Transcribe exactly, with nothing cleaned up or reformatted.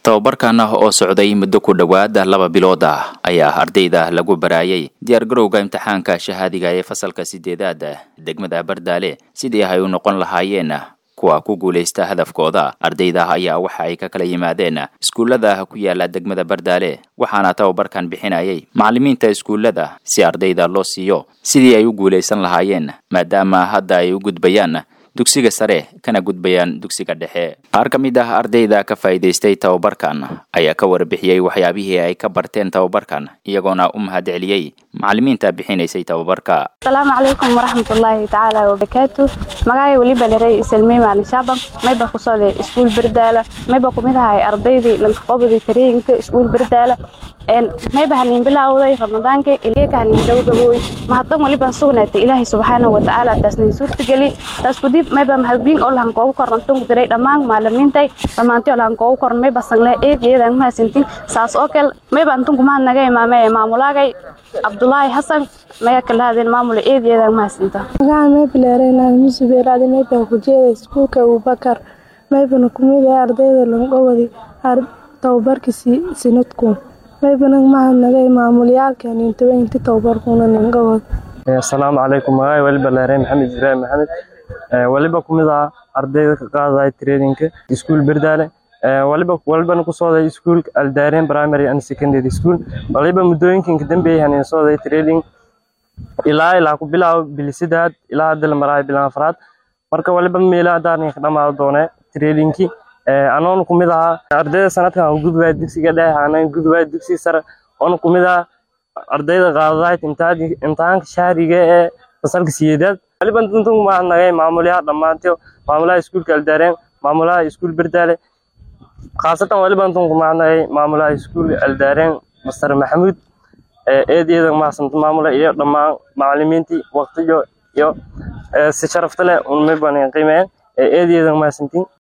tababarkan oo socday muddo ku dhawaad laba bilood ah ayaa ardayda lagu baraayay diyaar garowga imtixaanka shahaadiga ee fasalka sideedaad degmada Bardaale sidii ay u noqon lahaayeen kuwa ku guuleysta hadafkooda. Ardayda ayaa waxa ay ka kala yimaadeen iskuulada ku yaala degmada Bardaale waxaana tababarkan bixinayay macallimiinta iskuulada si ardayda loo siiyo sidii ay u guuleysan lahaayeen maadaama hadda ay u gudbayaan dugsiga sare kana gudbayaan dugsiga dhexe. Qaar ka mid ah ardayda ka faa'iideystay tababarkan ayaa ka warbixiyay waxyaabihii ay ka barteen tababarkan iyagoona u mahadceliyay macallimiinta bixinaysay tababarka. Assalaamu calaykum waraxmatullaahi tacaala wabarakaatuh. Magacay wali baleeray Salmey Maalin Shaabam mayba ku soo iskuul Bardaale mayba ku mid ahay ardaydii lanka qobadi tareenka iskuul Bardaale een mayba hanin bilawday ramadaanka ilayka hanin dawdaway ma hadan wali baan sugnaatay Ilaahay subhanahu wa ta'ala taasna suurta gali taas ku dib mayba mahadbiin oo lahan koob koronto diray dhamaan macallimiinta dhamaantii oo lahan koob koron mayba sangle eegeedan ma sintin saas oo kale mayba antu kuma naga imaamay maamulagay Abdullaahi Hasan maya kala hadin maamul eegeedan ma sinta waxaan may bilaarayna musubeeraad mayba ku jeeday iskuulka Abubakar mayba ku mid ah ardayda lan qowadi tababarkii sinadku mayba ma naga maamuliyaalkan inta inta tababarkuna nin qowad. Assalaamu calaykum magacay wali balaaray Maxamed Ibrahim Maxamed waliba ku mid ah ardayda ka qaaday training-ka iskuul Bardaale waliba waliba ku soo day iskuul Aldareen Primary and Secondary School waliba muddooyinka dambeeyay soo day training ilaa ilaa ku bilaw bilisidaad ilaa hadda la maray bilan afraad marka waliba meela daan dhamaad doona training-ki anoon ku mid ah ardayda sanadkan u gudbay dugsiga dhexe aanay gudbay dugsiga sare oo ku mid ah ardayda qaaday imtixaanka shahriga ee fasalka sideedaad waliba intuu ma naga maamulaha dhamaantii maamulaha iskuulka Aldareen maamulaha iskuul Bardaale khaasatan waliba intuu ma naga maamulaha iskuul Aldareen Mister Maxamuud eedeeda ma santo maamula iyo dhamaan macallimiintii waqtiyo iyo si sharaf leh oo meeban qiimeeyay eedeeda ma santiin